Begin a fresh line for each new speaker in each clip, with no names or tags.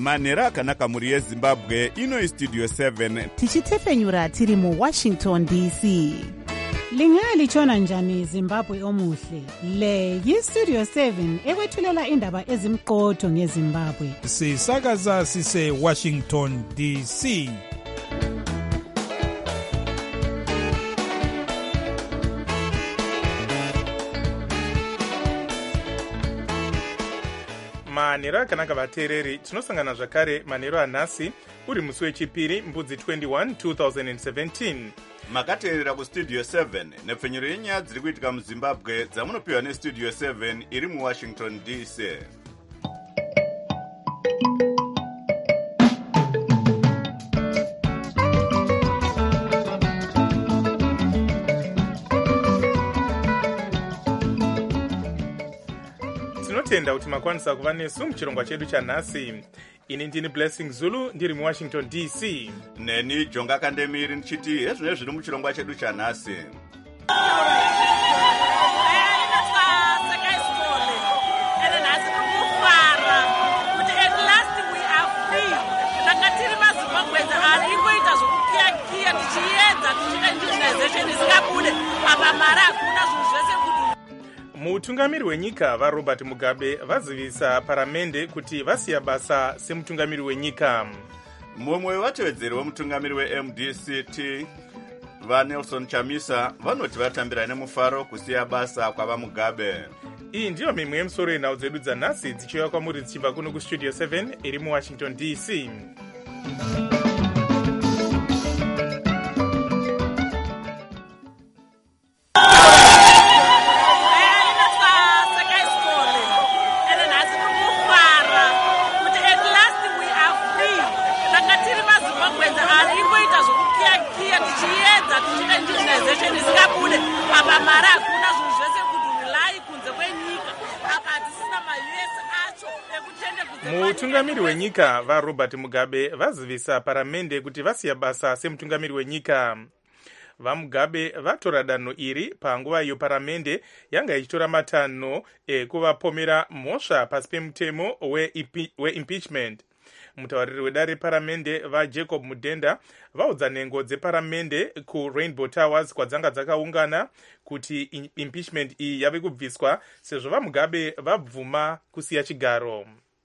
manhero akanaka mhuri yezimbabwe. Ino istudio 7
tichitefenyura tiri muWashington DC. Lingalitshona njani Zimbabwe omuhle? Le yistudio 7 ekwethulela indaba ezimqotho ngeZimbabwe.
Sisakaza sise Washington DC.
manhero akanaka vateereri, tinosangana zvakare manhero anhasi uri musi wechipiri mbudzi 21 2017.
makateerera kustudio 7 nepfenyuro yenyaya dziri kuitika muzimbabwe dzamunopiwa nestudio 7 iri muwashington DC.
tinotenda kuti makwanisa kuva nesu muchirongwa chedu chanhasi. Ini ndini Blessing Zulu ndiri muWashington DC.
Neni Jonga Kandemiri ndichiti hezvino zviri muchirongwa chedu chanhasi.
Mutungamiri wenyika vaRobert Mugabe vazivisa paramende kuti vasiya basa semutungamiri wenyika.
Mumwe wevatevedzeri wemutungamiri weMDCT vaNelson Chamisa vanoti vatambira nemufaro kusiya basa kwava Mugabe.
Iyi ndiyo mimwe yemusoro yenhau dzedu dzanhasi dzichiuya kwamuri dzichibva kuno kustudio 7 iri muWashington DC. Mutungamiri wenyika vaRobert Mugabe vazivisa paramende kuti vasiya basa semutungamiri wenyika. VaMugabe vatora danho iri panguva iyo paramende yanga ichitora matanho ekuvapomera mhosva pasi pemutemo weimpeachment. Mutauriri wedare paramende vaJacob Mudenda vaudza nhengo dzeparamende kuRainbow Towers kwadzanga dzakaungana kuti impeachment iyi yave kubviswa sezvo vaMugabe vabvuma kusiya chigaro.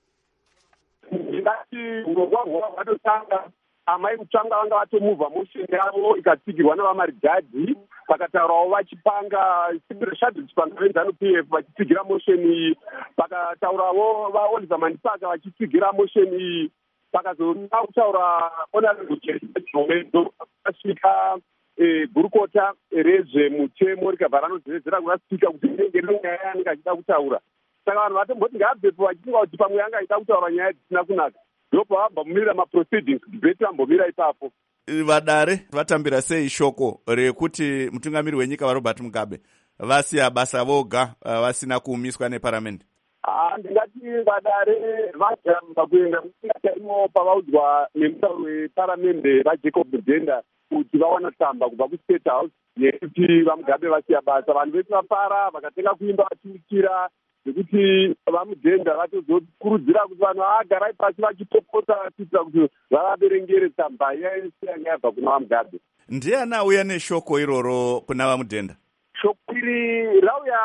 Ndati ngogwa vatotanga amai kutsvanga vanga vatomuvha mosheni yavo ikatsigirwa navamaridhadhi pakataurawo vachipanga shadri chipanga veNZANU-PF vachitsigira mosheni iyi, pakataurawo vaOliver Mandipaka vachitsigira mosheni iyi, pakazoda kutaura honorable Jomedzo akasvika gurukota rezvemutemo rikabva ranozevedzera kuna spika kuti inenge nyaya yanenge achida kutaura. Saka vanhu vatomboti ngaabvepo vachifunga kuti pamwe yanga aida kutaura nyaya dzisina kunaka, ndobva vabva mumirira maproceedings debate vambomira ipapo.
Vadare vatambira sei shoko rekuti mutungamiri wenyika vaRobert Mugabe vasiya basa voga vasina kuumiswa neparamende?
Ndingati vadare vajamba kuenda imo pavaudzwa nemutauri weparamende vaJacob Mudenda kuti vawana tsamba kubva kuState House yekuti vaMugabe vasiya basa. Vanhu vese vapara vakatenga kuimba vachiukira nekuti vaMudenda vatozokurudzira kuti vanhu agarai pasi vachitopota kuitira kuti vavaverengere tsamba yese yanga yabva kuna vaMugabe.
Ndiani auya neshoko iroro kuna vaMudenda?
Shoko iri rauya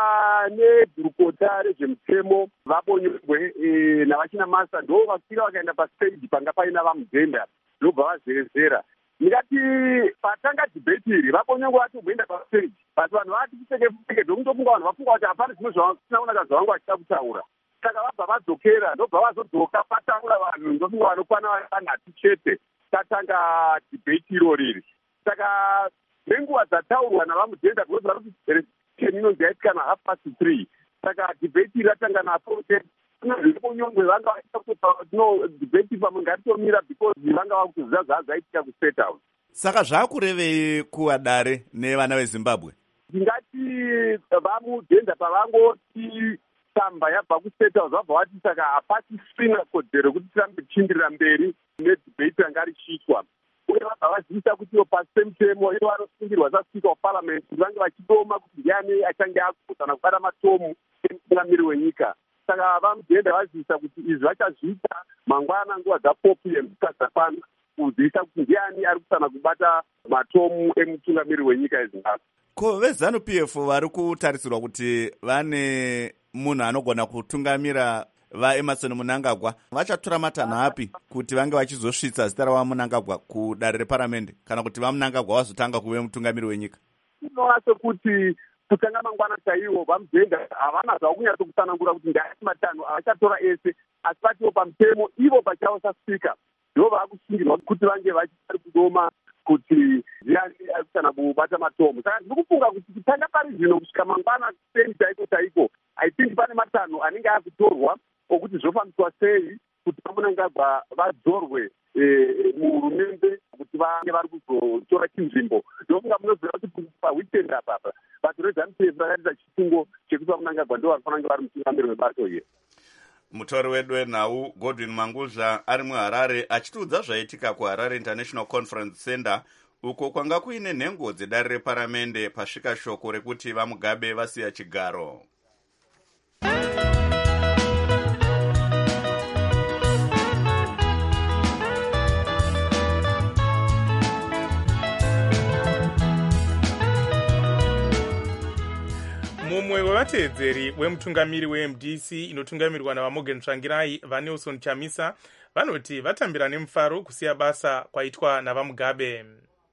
negurukota rezvemutemo vaBonyongwe navachina Masa, ndo vasvika vakaenda pastage panga paina vaMudenda ndobva vazerezera. Ndingati patanga debate iri vaBonyongwe vatomboenda pastage, basi vanhu vati kupfeke ndokutofunga vanhu vafunga kuti hapana zvimwe zvisina kunaka zvavanga vachida kutaura. Saka vabva vadzokera ndobva vazodzoka pataura vanhu ndofunga vanokwana vanhatu chete tatanga debate iro riri. Saka nenguva dzataurwa navaMudenda kunoziva kuti inonzi yaitika na3:30. Saka debate iri ratanga na4:10. Bonyongwe vanga vaita kuti debate pamwe ngatitomira because vanga vakuziva zvazaitika kuState House.
Saka zvakurevei kuvadare nevana veZimbabwe?
Ndingati vaMudenda pavangoti tsamba yabva kuState House vabva vati saka hapasisina kodzero kuti tirambe tichienderera mberi nedebate ranga richiitwa. Uye vabva vazivisa kuti ivo pasi pemutemo ivo vanosungirwa saSpeaker weParliament kuti vange vachidoma kuti ndiani achange akutana kubata matomu emutungamiri wenyika. Saka vaMudenda vazivisa kuti izvi vachazviita mangwana nguva dzapopi emhuka dzafana kuziisa kuti ndiani ari kusana kubata matomu emutungamiri wenyika yezimbabwe.
Ko veZANU-PF vari kutarisirwa kuti vane munhu anogona kutungamira vaEmerson Mnangagwa vachatora matanho api kuti vange vachizosvitsa zita ravaMnangagwa kudare reparamende kana kuti vaMnangagwa vazotanga kuve mutungamiri wenyika?
Inoona sekuti kutanga mangwana chaiwo vaMudhenda havana zvavo kunyatso kutsanangura kuti ndaiti matanho avachatora ese, asi patiwo pamutemo ivo pachavo saspika ndo vaakusungirwa kuti vange vachiri kudoma kuti ndiani ari kusana kubata matomu. Saka ndiri kufunga kuti kutanga pari zvino kusvika mangwana sei chaiko I think pane matanho anenge akutorwa okuti zvofambiswa sei kuti vaMnangagwa vadzorwe muhurumende kuti vange vari kuzotora chinzvimbo. Ndofunga munoziva kuti paweekend apa bato reZANU-PF rakaita chifungo chekuti vaMnangagwa ndo vanofanira kunge vari mutungamiri webato iri.
Mutori wedu wenhau Godwin Mangudla ari muHarare achitiudza zvaitika kuHarare International Conference Center uko kwanga kuine nhengo dzedare reparamende pasvika shoko rekuti vaMugabe vasiya chigaro.
mumwe wevateedzeri wemutungamiri weMDC inotungamirwa navaMorgan Tsvangirai vaNelson Chamisa vanoti vatambira nemufaro kusiya basa kwaitwa navaMugabe.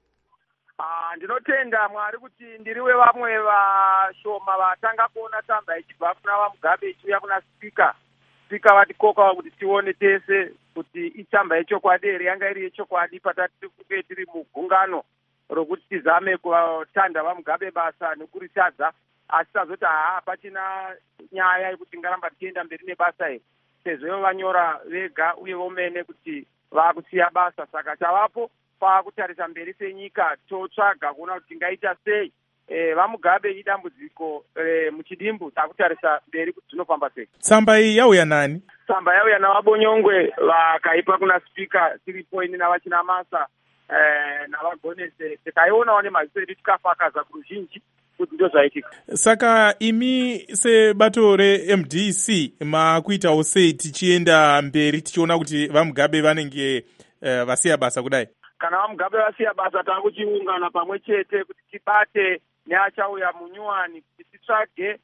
Ndinotenda Mwari kuti ndiri wevamwe vashoma vatanga kuona tsamba ichibva kuna vaMugabe ichiuya kuna spika vatikoka kuti tione tese kuti itsamba yechokwadi here yanga iri yechokwadi patatiri tiri mugungano rokuti tizame kutanda vaMugabe basa nekuritadza, asi tazoti hapachina nyaya yekuti ngaramba tichienda mberi nebasa iri sezvo vanyora vega uye vomene kuti vakusiya basa. Saka chavapo pakutarisa mberi senyika totsvaga kuona kuti tingaita sei vaMugabe idambudziko muchidimbu takutarisa mberi kuti dzinofamba sei.
Tsamba iyi yauya nani?
Tsamba yauya navaBonyongwe vakaipa kuna spika tiripoini navachinamasa navagonese. Tikaionawo nemaziso edu tikafakaza kuruzhinji kuti ndo zvaitika.
Saka imi sebato reMDC makuitawo sei tichienda mberi tichiona kuti vaMugabe vanenge vasiya basa kudai?
Kana vaMugabe vasiya basa takuchiungana pamwe chete kuti tibate neachauya munyuwani kuti titsvage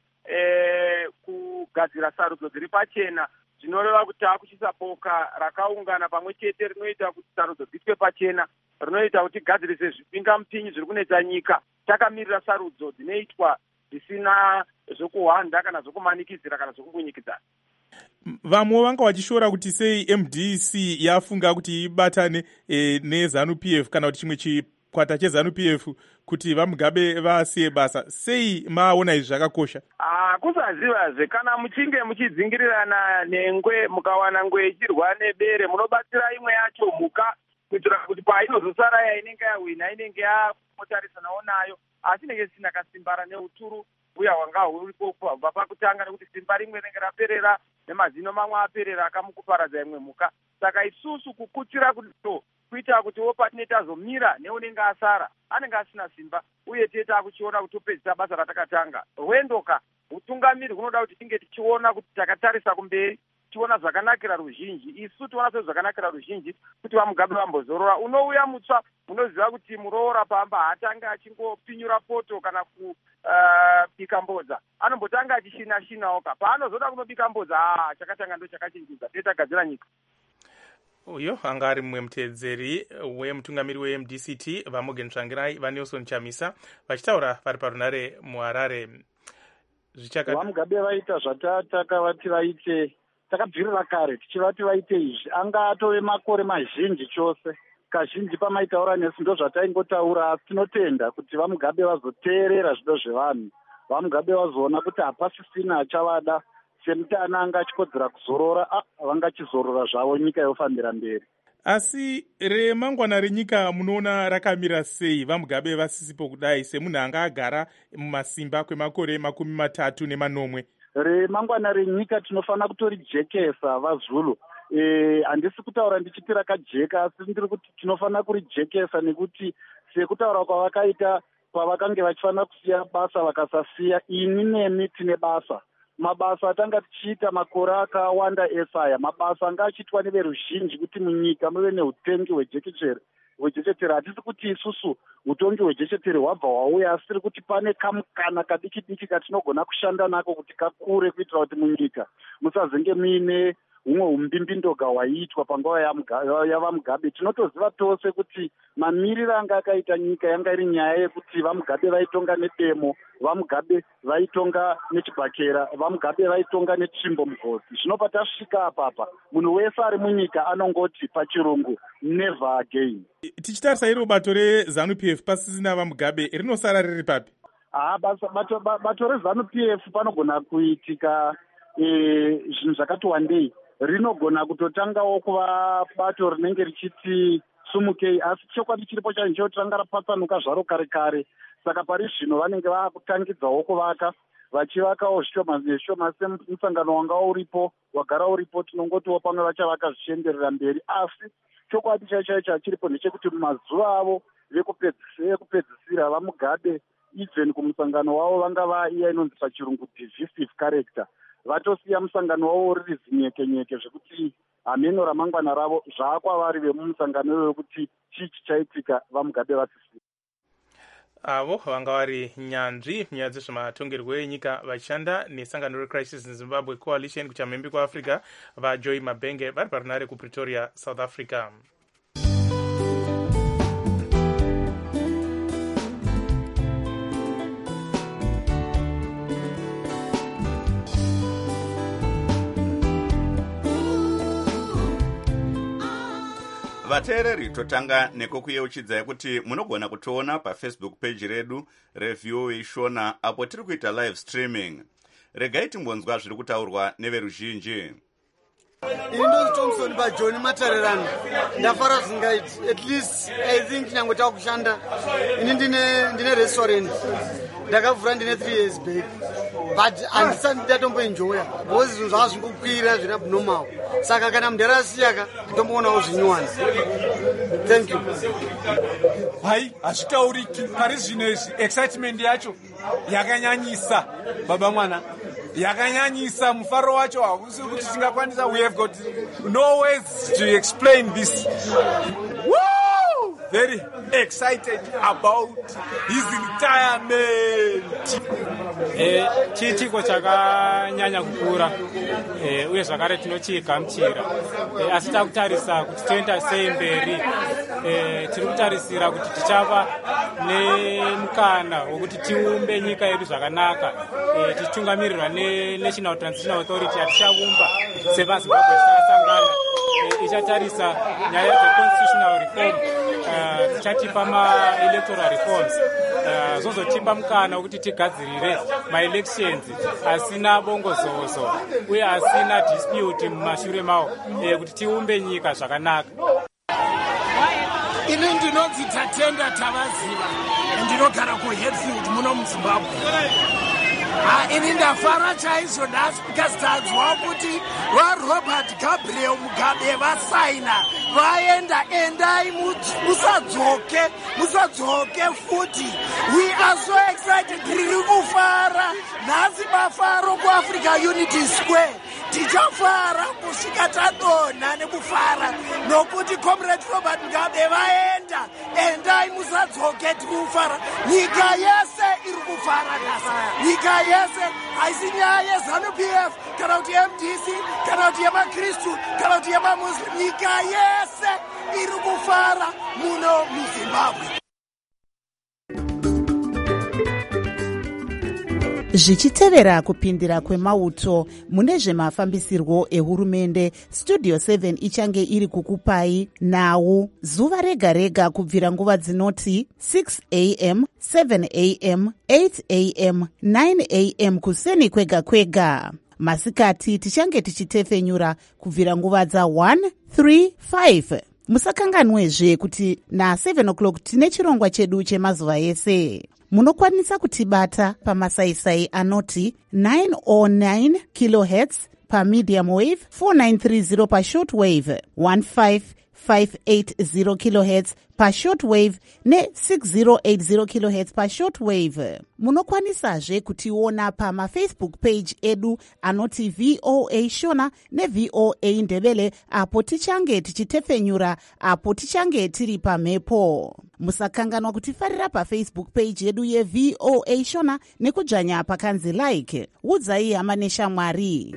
kugadzira sarudzo dziri pachena, zvinoreva kuti takuchisa boka rakaungana pamwe chete rinoita kuti sarudzo dziitwe pachena, rinoita kuti tigadzirise zvipingamupinyi zviri kunetsa nyika. Takamirira sarudzo dzinoitwa zvisina zvokuhwanda kana zvokumanikidzira kana zvokumbunyikidzana.
Vamwe vanga vachishora kuti sei MDC yafunga kuti ibatane neZANU-PF kana kuti chimwe chikwata cheZANU-PF kuti vaMugabe vasiye basa. Sei maona izvi zvakakosha?
Kusazivazve kana muchinge muchidzingirirana nengwe mukawana ngwe ichirwa nebere munobatsira imwe yacho mhuka kuitira kuti painozosara inenge yahwina inenge yamotarisanawo nayo, asi inenge isina kasimbara neuturu uya hwanga huripo kubva pakutanga, nekuti simba rimwe rinenge raperera nemazino mamwe aperera akamukuparadza imwe mhuka. Saka isusu kukutira kudito kuita kuti wopatine tazomira neunenge asara anenge asina simba, uye tiye takuchiona kuti topedzisa basa ratakatanga. Rwendoka utungamiri hunoda kuti tinge tichiona kuti takatarisa kumberi tichiona zvakanakira ruzhinji. Isu tiona sezvakanakira ruzhinji kuti vaMugabe vambozorora. Unouya mutsva munoziva kuti muroora pamba haatanga achingopinyura poto kana kubika mbodza, anombotanga achishina-shinaoka. Paanozoda kunobika mbodza chakatanga ndo chakachinjidza, tetagadzira nyika.
Uyo anga ari mumwe muteedzeri wemutungamiri weMDCT vaMorgan Tsvangirai vaNelson Chamisa vachitaura vari parunare muHarare.
vaMugabe vaita zvatakavati vaite, takabvirira kare tichivati vaite izvi, anga atove makore mazhinji chose. Kazhinji pamaitaura nesu ndo zvataingotaura, asi tinotenda kuti vaMugabe vazoteerera zvido zvevanhu. vaMugabe vazoona kuti hapasisina achavada, semutana anga achikodzera kuzorora, vangachizorora zvavo, nyika yofambira mberi.
Asi remangwana renyika munoona rakamira sei vaMugabe vasisipo kudai semunhu anga agara mumasimba kwemakore 30
remangwana renyika tinofanira kutorijekesa vaZulu. Handisi kutaura ndichiti rakajeka, asi ndiri kuti tinofanira kurijekesa, nekuti sekutaura kwavakaita pavakange vachifanira kusiya basa vakasasiya, ini nemi tine basa. mabasa atanga tichiita makore akawanda esaya, mabasa anga achiitwa neveruzhinji kuti munyika muve neutengi hwejechetere. Hatisi kuti isusu utongi hwejechetere hwabva hwauya, asi tiri kuti pane kamukana kadiki diki katinogona kushanda nako kuti kakure, kuitira kuti munyika musazenge muine humwe umbimbindoga hwaiitwa panguva yavamugabe. Tinotoziva tose kuti mamiriro anga akaita nyika yanga iri nyaya yekuti vamugabe vaitonga nedemo, vamugabe vaitonga nechibhakera, vamugabe vaitonga netsvimbo mugodhi. Zvinopa tasvika apapa, munhu wese ari munyika anongoti pachirungu never again.
Tichitarisa iri bato reZANU-PF pasisina vamugabe, rinosara riri papi?
Bato reZANU-PF panogona kuitika zvinhu zvakati wandei. Rinogona kutotangawo kuva bato rinenge richiti sumukei, asi chokwadi chiripo chanjo tanga rapatsanuka zvaro kare kare. Saka pari zvino vanenge vakutangidzawo kuvaka, vachivakawo zvishoma nezvishoma semusangano wanga uripo, wagara uripo, tinongotiwo pamwe vachavaka zvichienderera mberi. Asi chokwadi chaicho chiripo ndechekuti mumazuva avo ekupedzisira vamugabe, even kumusangano wavo vanga vaiya inonzi pachirungu divisive character. Vatosiya musangano wavo riri zinyekenyeke zvekuti hameno ramangwana ravo zvaakwavari vemumusangano iwoyo kuti chii chichaitika vamugabe vasisi.
Avo vanga vari nyanzvi munyaya dzezvematongerwo enyika vachishanda nesangano reCrisis in Zimbabwe Coalition kuchamhembe kwaAfrica, vaJoy Mabhenge vari parunare kuPretoria, South Africa.
Vateereri, totanga nekukuyeuchidzai kuti munogona kutoona paFacebook page redu reVOA Shona apo tiri kuita live streaming. Regai timbonzwa zviri kutaurwa neveruzhinji.
Indo Thompson ba John Matarerano ndafara zingaiti, at least I think nyango takushanda ini ndine restaurant ndakavhura ndine 3 years back, but andisandi ndatombo enjoya because zvinhu zvazvingokwira zvina abnormal. Saka kana munhu arasiyaka ndomboonawo zvinyuwanzi. Thank you.
Hai, hazvitauriki pari zvino izvi. Excitement yacho yakanyanyisa baba mwana, yakanyanyisa. Mufaro wacho hausi kuti tingakwanisa. We have got no ways to explain this. Woo! Very excited about his retirement.
Chiitiko chakanyanya kukura uye zvakare tinochigamuchira, asi takutarisa kuti toenda sei mberi. Tiri kutarisira kuti tichava nemukana wokuti tiumbe nyika yedu zvakanaka, tichitungamirirwa neNational Transitional Authority yatichavumba sevaZimbabwe takasangana. Ichatarisa nyaya dzeconstitutional reform, tichatipa ma-electoral reforms, zozotipa mukana wokuti tigadzirire ma-elections asina bongozozo uye asina dispute mumashure mawo, kuti tiumbe nyika zvakanaka.
Ini ndinonzi Tatenda Tavaziva, ndinogara kuHeadfield muno muZimbabwe. Ini ndafara chaizvo nhasi because tanzwa kuti vaRobert Gabriel Mugabe vasaina vaenda. Endai musadzoke futi. We are so excited. Tiri kufara nhasi mafaro kuAfrica Unity Square. Tichafara kusvika tadonha nekufara nokuti Comrade Robert Mugabe vaenda. Endai musadzoke, tiri kufara. Nyika yese iri kufara nhasi. Nyika yese, haisi nyaya yeZANU-PF kana kuti MDC kana kuti yemakristu kana kuti yemamuslim. Nyika yese iri kufara muno muZimbabwe.
Zvichitevera kupindira kwemauto mune zvemafambisirwo ehurumende, Studio 7 ichange iri kukupai nhau zuva rega rega kubvira nguva dzinoti 6 am, 7 am, 8 am, 9 am kuseni kwega kwega. Masikati tichange tichitefenyura kubvira nguva dza 1, 3, 5. Musakanganwezve kuti na7 o'clock tine chirongwa chedu chemazuva ese. Munokwanisa kutibata pamasaisai anoti 909 kHz pamedium wave, 4930 pashort wave, 15 580 kilohertz pashortwave ne6080 kilohertz pashortwave. Munokwanisazve kutiona pamafacebook page edu anoti VOA Shona neVOA Ndebele, apo tichange tichitefenyura apo tichange tiri pamhepo. Musakanganwa kutifarira pafacebook page yedu yeVOA Shona nekudzvanya pakanzi like. Udzai hama neshamwari.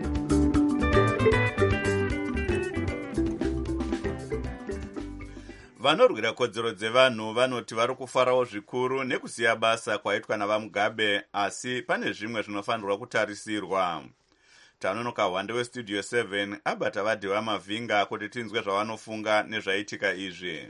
Vanorwira kodzero dzevanhu vanoti vari kufarawo zvikuru nekusiya basa kwaitwa navaMugabe, asi pane zvimwe zvinofanirwa kutarisirwa. Tanonoka Hwande weStudio 7 abata vadhiwa Mavhinga kuti tinzwe zvavanofunga nezvaitika izvi.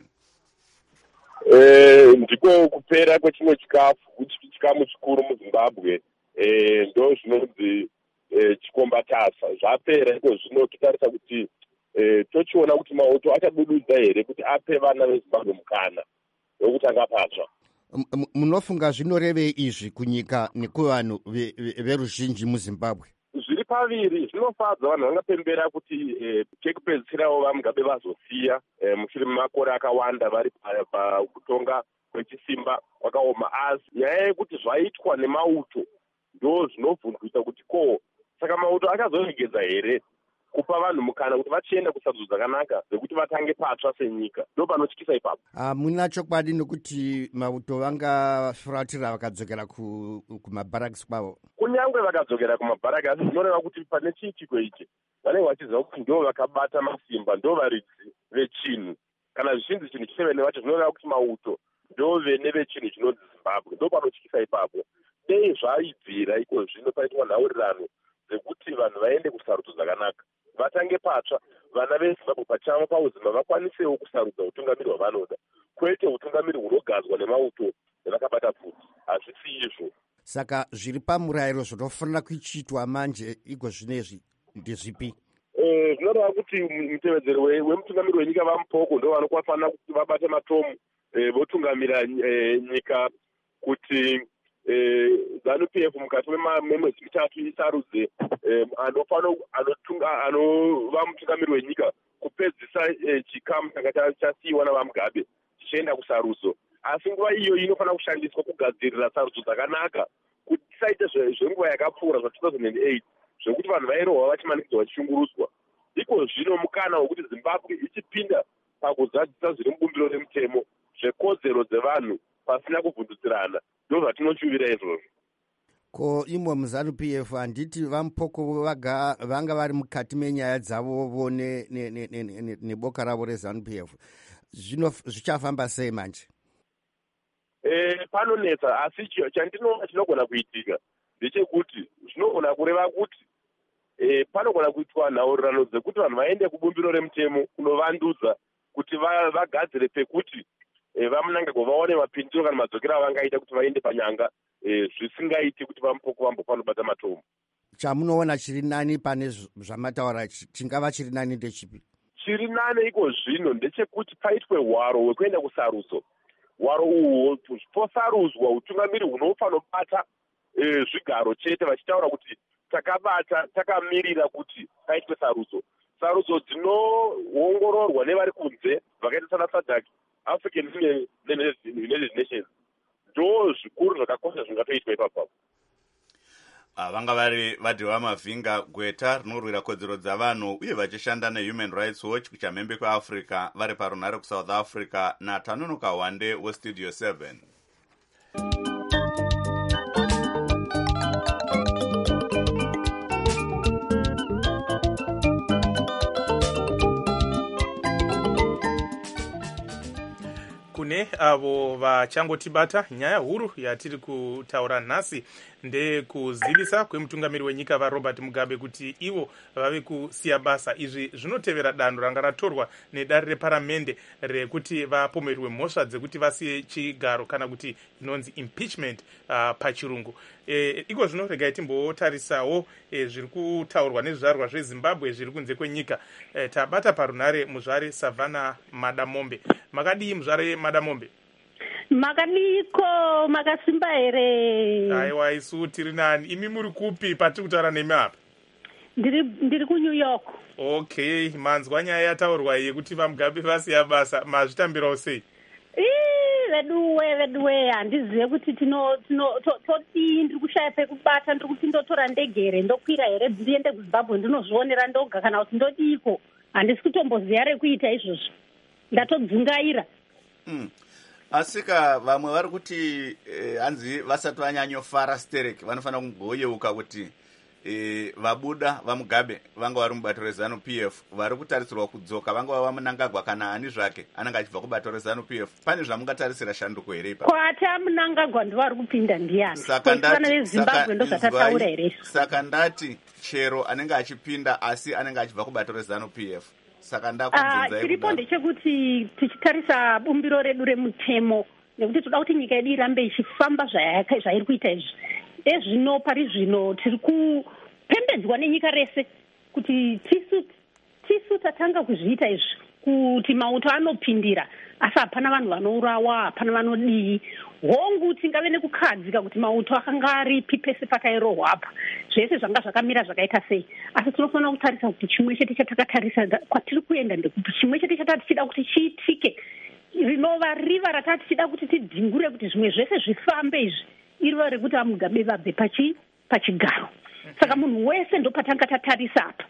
Ndiko kupera kwechimwe chikamu chikuru muZimbabwe, ndo zvinonzi chikombatasa. Zvapera iko zvino totarisa kuti tochiona kuti mauto achadududza here kuti ape vana veZimbabwe mukana wekuti angapatsva.
Munofunga zvinorevei izvi kunyika nekuvanhu veruzhinji muZimbabwe?
Zviri paviri. Zvinofadza vanhu vangapembera kuti chekupedzisirawo vaMugabe vazosiya mushure memakore akawanda vari pakutonga kwechisimba kwakaoma. Asi nyaya yekuti zvaitwa nemauto ndo zvinovhundusa kuti ko saka mauto achazoregedza here kupa vanhu mukana kuti vachienda kusarudzo dzakanaka dzekuti vatange patsva senyika? Ndo panotyisa ipapo.
Muna chokwadi nokuti mauto vangafuratira vakadzokera kumabharakisi kwavo?
Kunyange vakadzokera kumabharaki, asi zvinoreva kuti pane chiitiko ichi vanenge vachiziva kuti ndo vakabata masimba, ndo varidzi vechinhu. Kana zvichinzi chinhu chivene vacho zvinoreva kuti mauto ndo vene vechinhu chinonzi Zimbabwe. Ndo panotyisa ipapo. Dei zvaibvira iko zvino paitwa nhaurirano dzekuti vanhu vaende kusarudzo dzakanaka, vatange patsva, vana veZimbabwe pachavo pauzima vakwanisewo kusarudza utungamiri hwavanoda, kwete utungamiri hunogadzwa nemauto nevakabata pfuti. Hazvisi izvo.
Saka zviri pamurayiro zvinofanira kuchiitwa manje iko zvinezvi ndezvipi?
Zvinoreva kuti mutevedzeri wemutungamiri wenyika vaMupoko ndo vanofanira kuti vabate matomu votungamira nyika kuti ZANU-PF mukati memwedzi mitatu isarudze anova mutungamiri wenyika kupedzisa chikamu changa chasiyiwa navaMugabe chichienda kusarudzo. Asi nguva iyo inofanira kushandiswa kugadzirira sarudzo dzakanaka kuti tisaite zvenguva yakapfuura zva2008 zvekuti vanhu vairohwa vachimanikidzwa vachishungurudzwa. Iko zvino mukana wekuti Zimbabwe ichipinda pakuzadzisa zviri mubumbiro remutemo zvekodzero dzevanhu pasina kuvhundutsirana. Ndo zvatinoshuvira izvozvo.
Ko imwe muZANU-PF handiti vaMupoko vanga vari mukati menyaya dzavovo neboka ravo reZANU-PF. Zvino zvichafamba sei manje?
Panonetsa, asi chandinoona chinogona kuitika ndechekuti zvinogona kureva kuti panogona kuitwa nhaurirano dzekuti vanhu vaende kubumbiro remutemo kunovandudza kuti vagadzire pekuti vaMunangagwa vaone mapindiro kana madzokero avangaita kuti vaende panyanga zvisingaiti kuti vaMupoko vambofanobata matomu.
Chamunoona chiri nani pane zvamataura chingava chiri nani ndechipi?
Chiri nani iko zvino ndechekuti paitwe hwaro hwekuenda kusarudzo. Hwaro uhwo posarudzwa utungamiri hunofanobata zvigaro chete vachitaura kuti takamirira kuti paitwe sarudzo. Sarudzo dzinoongororwa nevari kunze vakaita sana SADC, African United Nations, ndo zvikuru zvakakosha zvingatoitwa ipapo.
Vanga vari vadhiwa Mavhinga, gweta rinorwira kodzero dzavanhu uye vachishanda neHuman Rights Watch kuchamhembe kweAfrica vari parunhare kuSouth Africa, naTanonoka Hwande weStudio 7.
Kune avo vachangotibata, nyaya huru yatiri kutaura nhasi ndekuzivisa kwemutungamiri wenyika vaRobert Mugabe kuti ivo vave kusiya basa. Izvi zvinotevera danho ranga ratorwa nedare reparamende rekuti vapomerwe mhosva dzekuti vasiye chigaro kana kuti inonzi impeachment pachirungu. Iko zvino regai timbotarisawo zviri kutaurwa nezvizvarwa zveZimbabwe zviri kunze kwenyika. Tabata parunhare muzvare Savannah Madamombe. Makadii muzvare Madamombe?
Makadiko, makasimba here?
Aiwa, isu tiri nani. Imi muri kupi patiri kutaura nemi apa?
ndiri kuNew York.
Okay, manzwa nyaya yataurwa yekuti vaMugabe vasiya basa, mazvitambirawo sei?
Veduwe handizive kuti toti ndiri kushaya pekubata, ndiri kuti ndotora ndege here ndokwira here ndiende kuZimbabwe ndinozvionera ndoga kana kuti ndodiko. Handisi kutomboziva rekuita izvozvo, ndatodzungaira.
Asika vamwe vari kuti hanzi vasati vanyanyofara stereki vanofanira kungoyeuka kuti vabuda vaMugabe vanga vari mubato rezanu PF vari kutarisirwa kudzoka vanga vava Mnangagwa kana ani zvake anenge achibva kubato rezanu PF. Pane zvamungatarisira shanduko here ipa?
Kwata Mnangagwa ndivari kupinda ndiani? Vana veZimbabwe ndozvatataura here?
Saka ndati chero anenge achipinda asi anenge achibva kubato rezanu PF. Saka ndakubvunzai
chiripo ndechekuti tichitarisa bumbiro redu remutemo nekuti toda kuti nyika yedu irambe ichifamba zvairi kuita izvi. Ezvino pari zvino tiri kupembedzwa nenyika rese kuti tisu tatanga kuzviita izvi, kuti mauto anopindira asi hapana vanhu vanourawa, hapana vanodii. Hongu tingave nekukadzika kuti mauto akanga aripi pese pakairohwa apa, zvese zvanga zvakamira zvakaita sei. Asi tinofanira kutarisa kuti chimwe chete chatakatarisa kwatiri kuenda ndekuti chimwe chete chatati tichida kuti chiitike rinova riva ratati tichida kuti tidhingure kuti zvimwe zvese zvifambe izvi, iriva rekuti vaMugabe vabve pachigaro. Saka munhu wese ndopatanga tatarisa apa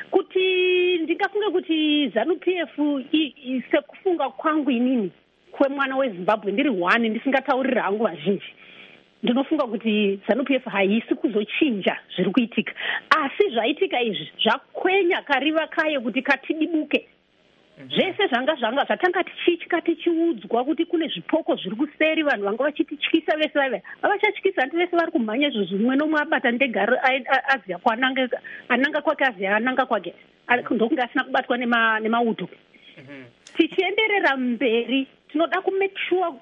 kuti ndingafunge kuti ZANU PF sekufunga kwangu inini kwemwana weZimbabwe ndiri one ndisingataurira hangu vazhinji, ndinofunga kuti ZANU PF haisi kuzochinja zviri kuitika, asi zvaitika izvi zvakwenya kariva kaye kuti katidibuke. Zvese zvanga zvatanga tichitya tichiudzwa kuti kune zvipoko zviri kuseri, vanhu vanga vachitityisa vese vaiva havachatyisa, handi vese vari kumhanya izvozvo. Mumwe nomwe abata ndege aziya ananga kwake, aziya ananga kwake, ndokunge asina kubatwa nemauto. Tichienderera mberi tinoda kumake sure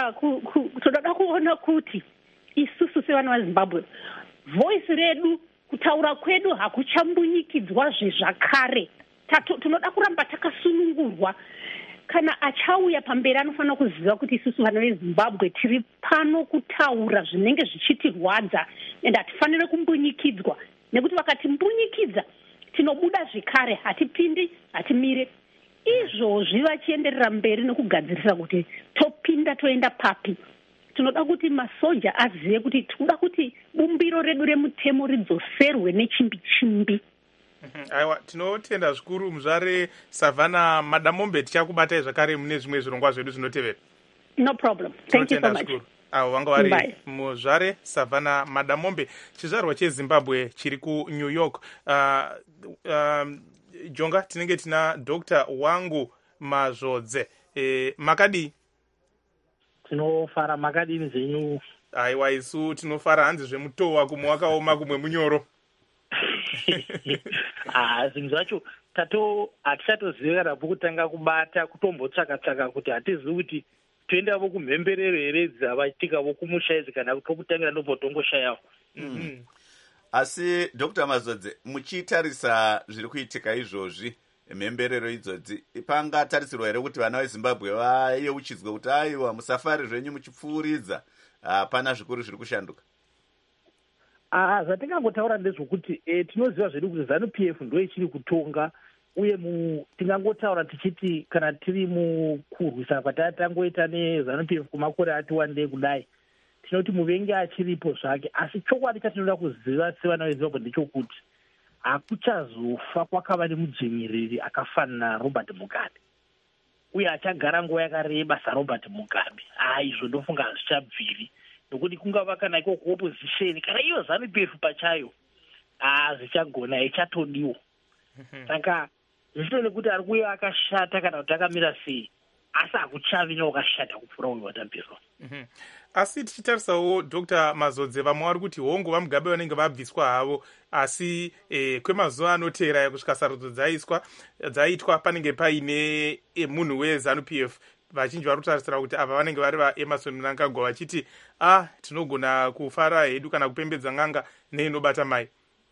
toda kuona kuti isusu sevana veZimbabwe voice redu, kutaura kwedu hakuchambunyikidzwazve zvakare. Tinoda kuramba takasunungurwa. Kana achauya pamberi anofanira kuziva kuti isusu vana veZimbabwe tiri pano kutaura zvinenge zvichitirwadza ende hatifanire kumbunyikidzwa, nekuti vakatimbunyikidzwa tinobuda zvekare, hatipindi, hatimire. Izvozvi vachienderera mberi nekugadzirisa kuti topinda toenda papi. Tinoda kuti masoja azive kuti tinoda kuti bumbiro redu remutemo ridzoserwe nechimbi-chimbi.
Aiwa, tinotenda zvikuru muzvare Savannah Madamombe, tichakubatai zvakare mune zvimwe zvirongwa zvedu zvinotevera.
No problem. Thank you so much.
Avo vanga vari muzvare Savannah Madamombe, chizvarwa cheZimbabwe chiri kuNew York. Jonga, tinenge tina Dr. Wangu Mazvodze. Makadi?
Tinofara makadini zvenyu?
Aiwa, isu tinofara hanzi zvemutowa, kumwe wakaoma kumwe munyoro.
Zvinhu zvacho hatichatoziva kana pokutanga kubata kutombotsvaka-tsvaka kuti hatizivi kuti toendavo kumhemberero here dzavachitikavo kumusha idzi kana tokutangira ndobvotongoshayawo.
Asi Dr. Mazvodze, muchitarisa zviri kuitika izvozvi, mhemberero idzodzi, pangatarisirwa here kuti vana veZimbabwe vayeuchidzwe kuti aiwa musafari zvenyu muchipfuuridza, hapana zvikuru zviri kushanduka?
Zvatingangotaura ndezvokuti tinoziva zvedu kuti ZANU PF ndo ichiri kutonga, uye tingangotaura tichiti kana tiri mukurwisana kwatatangoita neZANU PF kumakore ati wandei kudai, tinoti muvengi achiripo zvake. Asi chokwadi chatinoda kuziva sevana veZimbabwe ndechokuti hakuchazofa kwakava nemudzvinyiriri akafanana naRobert Mugabe, uye achagara nguva yakareba saRobert Mugabe. Izvo ndofunga hazvichabviri, nokuti kungava kana iko kuopposition kana iyo ZANU PF pachayo zvichagona, ichatodiwa. Saka zvichito nekuti ari kuuya akashata kana kuti akamira sei, asi hakuchavi newakashata kupfuura uyu watambirwa.
Asi tichitarisawo Dr. Mazvodze, vamwe vari kuti hongu vaMugabe vanenge vabviswa havo, asi kwemazuva anoteera kusvika sarudzo dzaitwa panenge paine munhu weZANU PF. Vachinji vari kutarisira kuti ava vanenge vari vaEmmerson Mnangagwa vachiti tinogona kufara hedu kana kupembedza n'anga neinobata mai.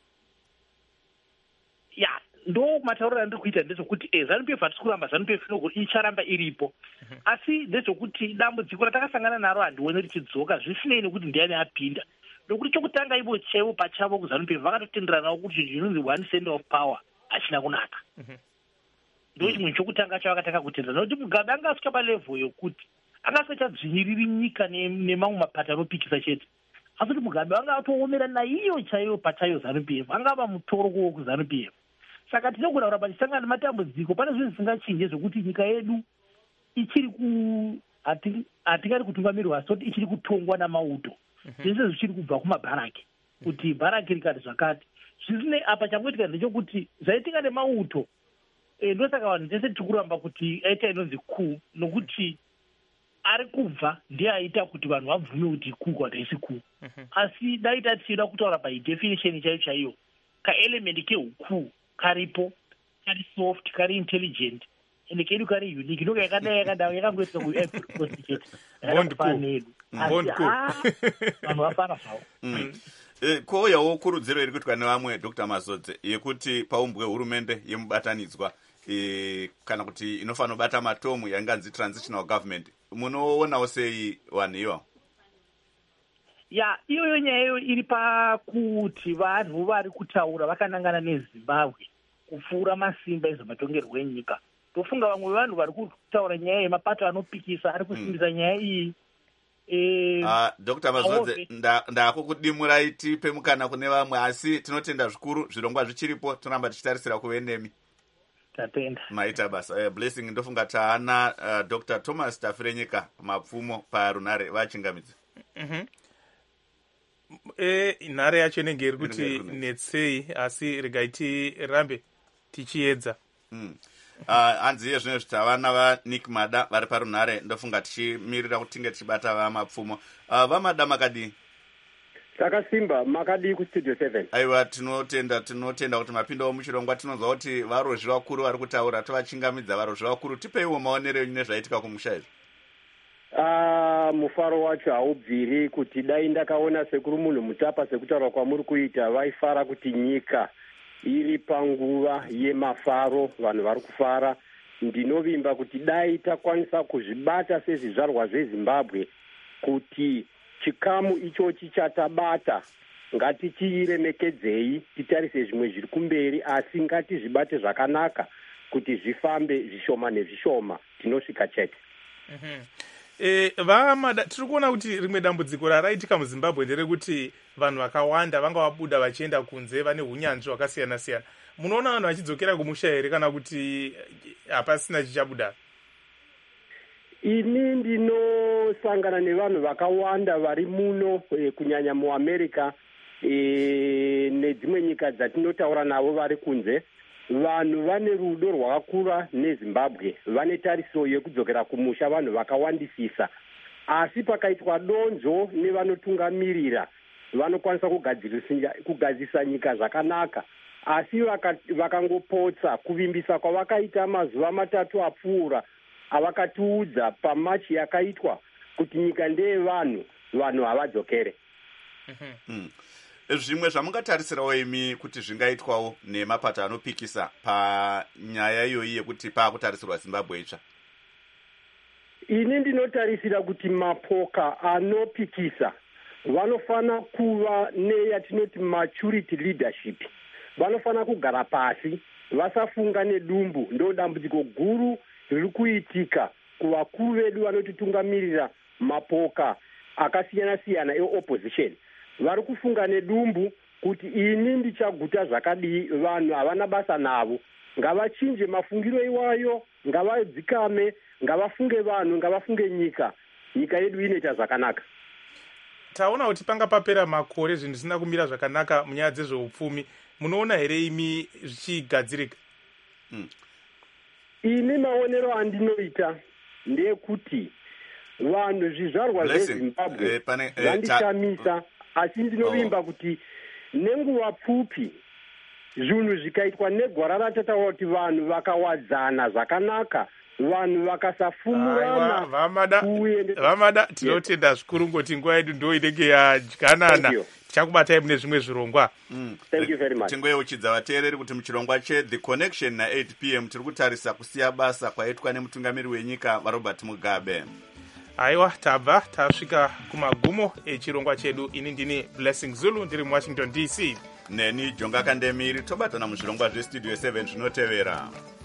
Ndo matauriro andiri kuita ndezvokuti ZANU PF hatisi kuramba, ZANU PF icharamba iripo. Asi ndezvokuti dambudziko ratakasangana naro handioni richidzoka, zvisinei nekuti ndiani apinda. nokuti chokutanga ivo chaivo pachavo kuZANU-PF vakatotenderanawo kuti zvinonzi one center of power hachina kunaka. Ndo chimwe chokutanga chavakatanga kutenderana, nokuti Mugabe anga asvika palevho yokuti anga asingachadzvinyiriri nyika nemamwe mapato anopikisa chete, asi kuti Mugabe anga atoomera naiyo chaiyo pachayo ZANU-PF, anga ava mutoro kuZANU-PF. Saka tinogona kuramba tichitanga nematambudziko, pane zvinhu zvisingachinje zvokuti nyika yedu ichiri hatingati kutungamirwa, asi kuti ichiri kutongwa namauto. Zvese zvichiri kubva kumabharaki, kuti bharaki rikati zvakati. Zvisine apa changoitika ndechokuti zvaitika nemauto, ndosaka vanhu tese tiri kuramba kuti aita inonzi coup, nokuti ari kubva ndiye aita kuti vanhu vabvume kuti coup kana haisi coup. Asi daita tichida kutaura padefinition chaiyo chaiyo, kaelement kehuku karipo, kari soft, kari intelligent, ende kedu kari unique, ndoka yakadai yakangoitika ku prostitute.
Vanhu
vafana zvavo.
Kouyawo kurudziro iri kuitwa nevamwe Dr. Mazodze yekuti paumbwe hurumende yemubatanidzwa kana kuti inofanira kubata matomu yanganzi transitional government, munoonawo sei vanhu ivo?
Iyoyo nyaya iri pakuti vanhu vari kutaura vakanangana neZimbabwe kupfuura masimba ezvematongerwo enyika. Tofunga vamwe vanhu vari kutaura nyaya yemapato anopikisa ari kusimbisa nyaya iyi.
Dr. Mazodze, ndakukudimurai tipe mukana kune vamwe, asi tinotenda zvikuru zvirongwa zvichiripo, toramba tichitarisira kuve nemi.
Tatenda.
Maita basa. Blessing, ndofunga taana Dr. Thomas Tafirenyika mapfumo parunare vachingamidza.
Nhare yacho inenge iri kuti netsei, asi regai rambe tichiedza.
Hanzi iye zvino zvitava navaNick Mada vari parunhare, ndofunga tichimirira kuti tinge tichibata vamapfumo. Vamada makadii?
Takasimba, makadii kustudio 7.
Aiwa, tinotenda kuti mapindawo muchirongwa. Tinonzwa kuti varozvi vakuru vari kutaura, tovachingamidza varozvi vakuru. Tipeiwo maonero enyu nezvaitika kumusha izvi.
Mufaro wacho haubviri, kuti dai ndakaona sekuru munhu mutapa sekutaura kwamuri kuita, vaifara kuti nyika iri panguva yemafaro, vanhu vari kufara. Ndinovimba kuti dai takwanisa kuzvibata sezvizvarwa zveZimbabwe, kuti chikamu ichochi chatabata ngatichiremekedzei, titarise zvimwe zviri kumberi, asi ngatizvibate zvakanaka kuti zvifambe zvishoma nezvishoma, tinosvika chete.
Vamada, tiri kuona kuti rimwe dambudziko raraitika muZimbabwe nderekuti vanhu vakawanda vanga vabuda vachienda kunze vane hunyanzvi hwakasiyana siyana. Munoona vanhu vachidzokera kumusha here kana kuti hapasina chichabuda?
Ini ndinosangana nevanhu vakawanda vari muno, kunyanya muAmerica nedzimwe nyika dzatinotaura navo vari kunze. Vanhu vane rudo rwakakura neZimbabwe, vane tariso yekudzokera kumusha vanhu vakawandisisa, asi pakaitwa donzo nevanotungamirira vanokwanisa kugadzirisa nyika zvakanaka, asi vakangopotsa kuvimbisa kwavakaita mazuva 3 apfuura, avakatiudza pamachi yakaitwa kuti nyika ndeye vanhu havadzokere.
Zvimwe zvamungatarisirawo imi kuti zvingaitwawo nemapato anopikisa panyaya iyoyi yekuti paakutarisirwa Zimbabwe itsva?
Ini ndinotarisira kuti mapoka anopikisa vanofana kuva neyatinoti maturity leadership. Vanofana kugara pasi, vasafunga nedumbu. Ndo dambudziko guru riri kuitika kuvakuru vedu vanotitungamirira mapoka akasiyana siyana eopposition. Vari kufunga nedumbu kuti ini ndichaguta zvakadii, vanhu havana basa navo. Ngavachinje mafungiro iwayo, ngavadzikame, ngavafunge vanhu, ngavafunge nyika. Nyika yedu inoita zvakanaka.
Taona kuti panga papera makore zvinhu zvisina kumira zvakanaka munyaya dzezveupfumi. Munoona here imi zvichigadzirika?
Ini maonero andinoita ndeyekuti vanhu zvizvarwa zveZimbabwe vandishamisa, asi ndinovimba kuti nenguva pfupi zvinhu zvikaitwa negwara ratataura kuti vanhu vakawadzana zvakanaka, vanhu vakasafumurana.
Vamada, tinotenda zvikuru ngoti nguva yedu ndo inenge yadyanana. Tichakubatai mune zvimwe zvirongwa.
Thank you very much.
Tingoyeuchidza vateereri kuti muchirongwa The Connection na8 PM tiri kutarisa kusiya basa kwaitwa nemutungamiri wenyika vaRobert Mugabe.
aiwa tabva tasvika kumagumo echirongwa chedu. Ini ndini Blessing Zulu ndiri muWashington DC.
Neni Jonga Kandemiri. Tobatana muzvirongwa zvestudio 7 zvinotevera.